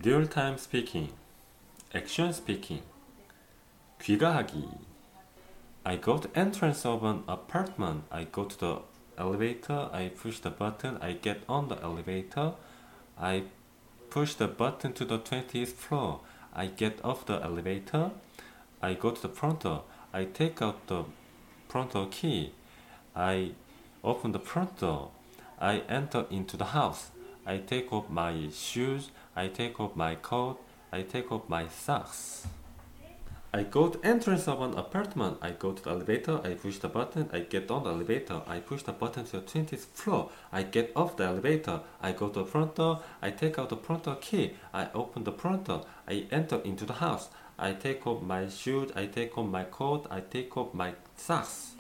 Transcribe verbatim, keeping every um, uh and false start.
real time speaking, action speaking, 귀가하기. I go to entrance of an apartment. I go to the elevator. I push the button. I get on the elevator. I push the button to the twentieth floor. I get off the elevator. I go to the front door. I take out the front door key. I open the front door. I enter into the house. I take off my shoes. I take off my coat. I take off my socks. I go to entrance of an apartment. I go to the elevator. I push the button. I get on the elevator. I push the button to the twentieth floor. I get off the elevator. I go to the front door. I take out the front door key. I open the front door. I enter into the house. I take off my shoes. I take off my coat. I take off my socks.